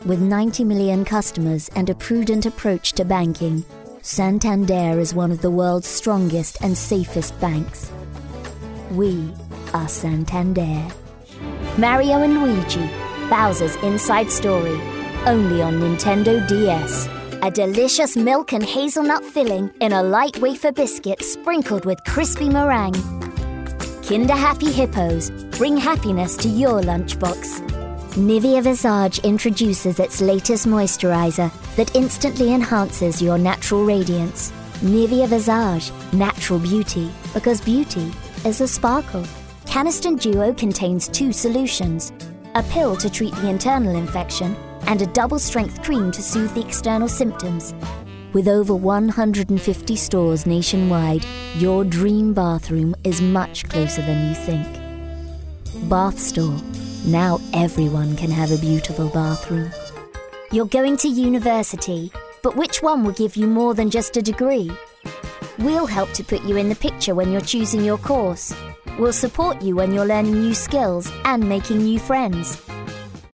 With 90 million customers and a prudent approach to banking, Santander is one of the world's strongest and safest banks. We are Santander. Mario and Luigi, Bowser's Inside Story, only on Nintendo DS. A delicious milk and hazelnut filling in a light wafer biscuit sprinkled with crispy meringue. Kinder Happy Hippos, bring happiness to your lunchbox. Nivea Visage introduces its latest moisturizer that instantly enhances your natural radiance. Nivea Visage, natural beauty, because beauty is a sparkle. Canesten Duo contains 2 solutions, a pill to treat the internal infection and a double-strength cream to soothe the external symptoms. With over 150 stores nationwide, your dream bathroom is much closer than you think. Bath Store. Now everyone can have a beautiful bathroom. You're going to university, but which one will give you more than just a degree? We'll help to put you in the picture when you're choosing your course. We'll support you when you're learning new skills and making new friends.